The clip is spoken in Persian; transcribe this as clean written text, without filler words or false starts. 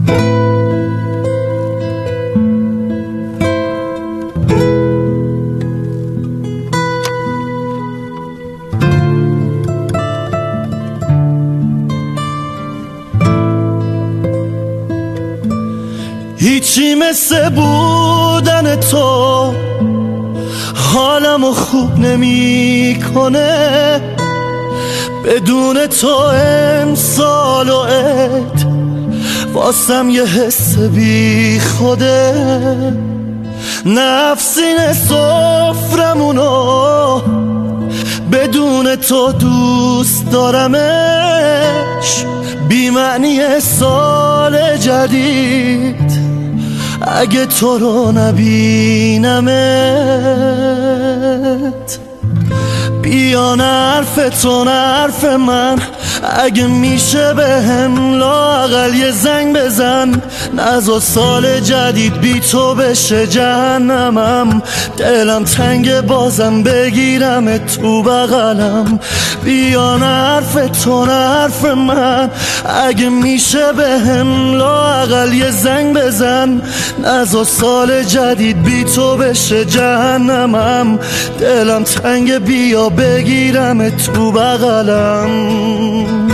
هیچی مثل بودن تو حالمو خوب نمیکنه، بدون تو امسال و عید واسم یه حس بی خوده. نفسین سفرمونو بدون تو دوست دارمش، بی معنی سال جدید اگه تو رو نبینمت. بیا حرف تو حرف من، اگه میشه به هم لااقل یه زنگ بزن. نذار سال جدید بی تو بشه جهنمم، دلم تنگ بازم بگیرم تو بغلم. بیا حرف تو حرف من، اگه میشه به هم لااقل یه زنگ بزن. نذار سال جدید بی تو بشه جهنمم، دلم تنگ بیا بگیرم تو بغلم.